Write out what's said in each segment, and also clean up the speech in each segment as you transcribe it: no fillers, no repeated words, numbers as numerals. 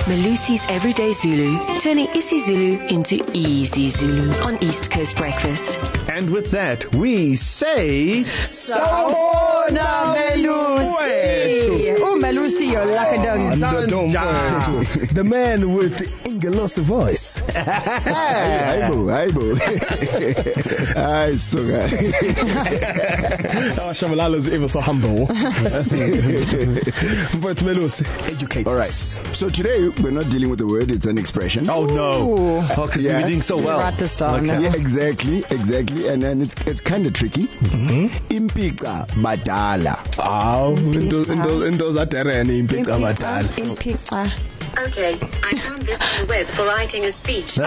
Malusi's Everyday Zulu, turning isiZulu into easy Zulu on East Coast Breakfast. And with that, we say... Sawubona Melusi. Oh, Melusi, you're like a dog. The man with the Ingelosi voice. Aibo. Ay, so good. Shamalala's ever so humble. But Melusi, educate. All right. So today, we're not dealing with the word, it's an expression. Oh, no. Ooh. Oh, because we're doing so well. Write this down. Yeah, exactly. And then it's kind of tricky. Impica badala. In those are terrain, Impica badala. Impica. Okay, I found this on the web for writing a speech.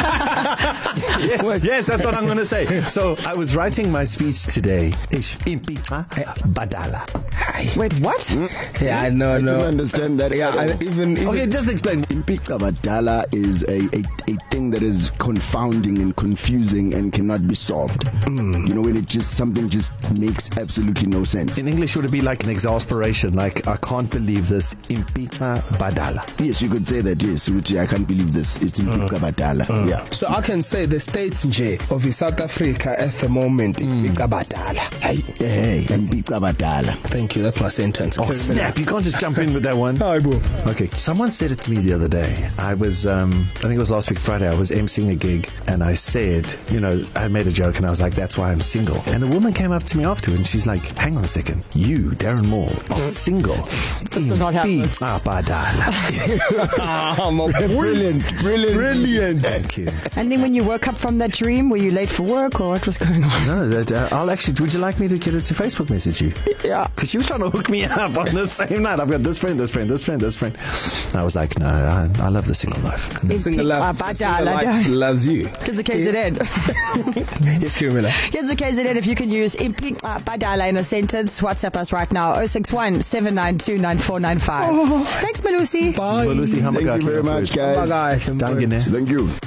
Yes, that's what I'm going to say. So I was writing my speech today. Impica badala. Wait, what? Yeah, no. I don't understand that. Yeah, even Okay, just explain. Impica badala is a thing that is confounding and confusing and cannot be solved. You know, when something just makes absolutely no sense. In English, would it be like an exasperation? Like, I can't believe this. Impica badala. Yes, you could say that, yes. Which I can't believe this. It's Impica badala. Yeah. So I can say the states of South Africa at the moment, Impica badala. Hey, Impica badala. Thank you, that's my sentence. Oh, snap. You can't just jump in with that one. Okay. Someone said it to me the other day. I was, I think it was last week Friday, I was emceeing a gig and I said, I made a joke and I was like, that's why I'm single. And a woman came up to me afterwards and she's like, hang on a second. You, Darren Moore, are single. This is not happening. Badala. Brilliant. Thank you. And then when you woke up from that dream, were you late for work or what was going on? No, I'll actually, would you like me to get it to Facebook message you? Yeah. Because she was trying to hook me up on the same night. I've got this friend. I was like, no, I love the single life. Single life loves you. Here's the KZN. Yes, Kirmila. Here's the KZN. If you can use Impica badala in a sentence, WhatsApp us right now. 061 792 9495. Thanks, Melusi. Bye. Melusi, Thank you very much, guys. Danke, ne? Thank you.